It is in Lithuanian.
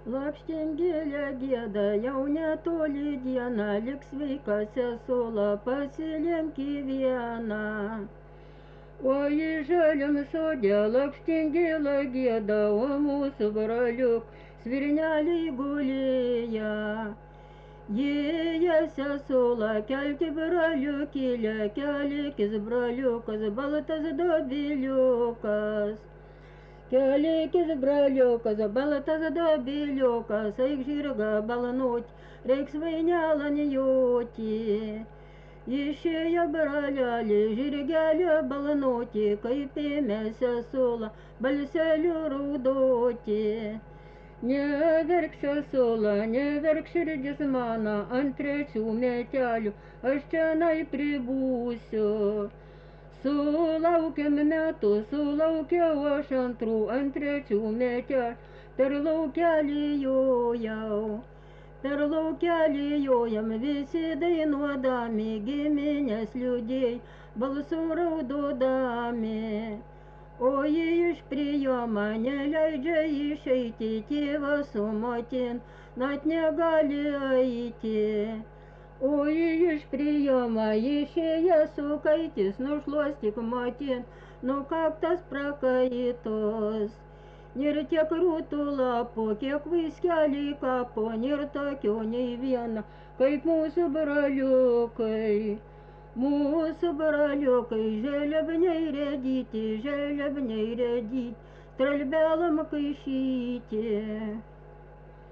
Lakštingėlė gieda, jau netoli diena, lik sveika sesuo, pasilenki vieną. O į žaliam sode lakštingėlė gieda, o mūsų braliuk svirneliai gulėja. Jie sesuo, kelki braliukėlę, kelkis braliukas, baltas dobiliukas. Kelkis braliukas, baltas dobiliukas, eik žirgą balnot, reiks vainelą nijoti. Išėjo bralelį žirgelį balnoti, kaip ėmė sesuo, balseliu raudoti. Neverk sesuo, neverk širdis mano, ant trečių metelių aš tenai pribūsiu. Sulaukiam metų, sulaukiau aš antrų, ant trečių metelių, per laukelį jojau. Per laukelį jojam visi dainuodami, giminės liūdėjai, balsų raudodami. O jį iš priima neleidžia išeiti, tėvas su motin, net negali eiti. O jį iš priima išėję sukaitis, nušluostyk motin, nukaktas prakaitos. Nėr tiek rūtų lapų, kiek vaiskelį kapo, nėr tokio nei viena, kaip mūsų braliukai. Mūsų braliukai želebniai redyti, tralbelam kaišyti.